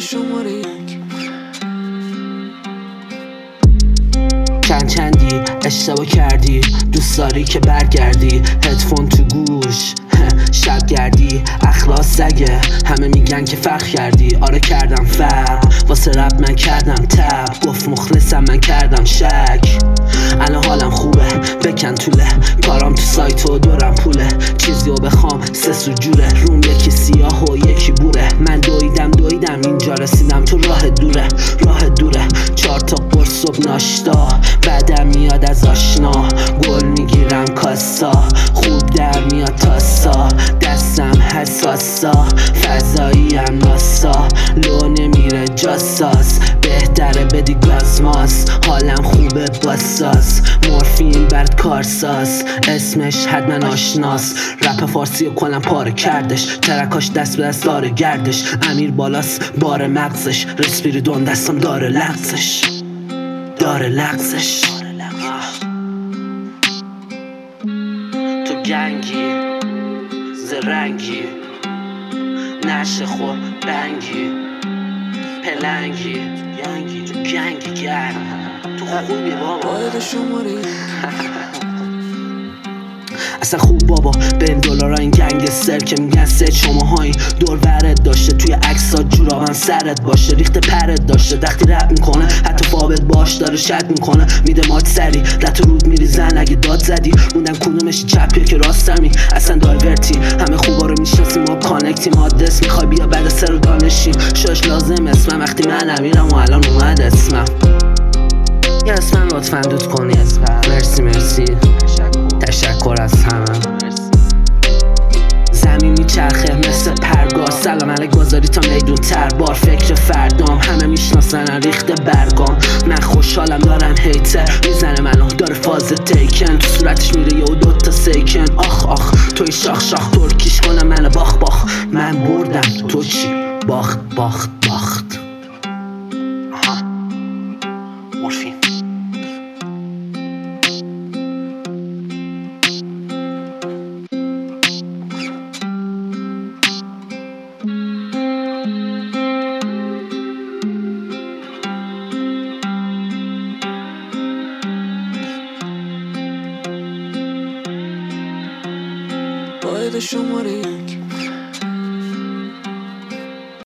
شماره چندی اشتباه کردی، دوست داری که برگردی، هدفون تو گوش شب گردی، اخلاص سگه، همه میگن که فرق کردی. آره کردم فرق، واسه رب من کردم تب، گفت مخلصم من کردم شک. الان حالم خوبه، بکن طوله، کارام تو سایت و دورم پوله، چیزیو بخوام سه سو جوره، روم یکی سیاه و یکی بوره. من دویدم اینجا رسیدم، تو راه دوره 4 تا قرص صبح ناشتا، بعدم میاد از آشنا، گل میگیرم کاسا، خوب در میاد تاسا، دستم حساسا، فضاییم ناسا، لو نمیره جاساس، بهتره بدی گازماس، حالم خوبه باساس، مورفین برد کارساز، اسمش حتما آشناس، رپ فارسی و کلم پاره کردش، ترکاش دست به دست داره گردش، امیر بالاس بار مغزش، رسپیریدون دستم داره لغزش تو گنگی زرنگی، نشه خور بنگی پلنگی، تو گنگی گرم، تو خوبی بابا. باید شماره اصلا خوب بابا بریم دلارا این گنگستر که میگن سه شماهایی دور ورد داشته، توی عکسا جورابم سرت باشه، ریخت پرت داشته، وقتی رپ میکنه حتی فابت باش داره شد میکنه، میده مات سری رت رود میریزن اگه داد زدی، موندن کدومش چپیه که راستمی، اصلا دایورتی، همه خوبا رو میشناسیم ما کانکتیم، آدرس میخوای بیا بعد سر و دانشیم، شاش لازم اسمم وقتی من امیرم و الان اومد اسمم، یه اسمم لطفا دود کنی، مرسی تشکر از همه. زمین میچرخه مثل پرگار، سلام علیک گذاری تا میدون تر بار، فکر فردام همه میشناسن ریخته برگام، من خوشحالم دارم هیتر میزنه منو داره فاز تیکن، تو صورتش میره یه و دوتا سیکن، آخ توی شاخ ترکیش کنم من باخ، من بردم تو چی باخت مورفین. باید شماره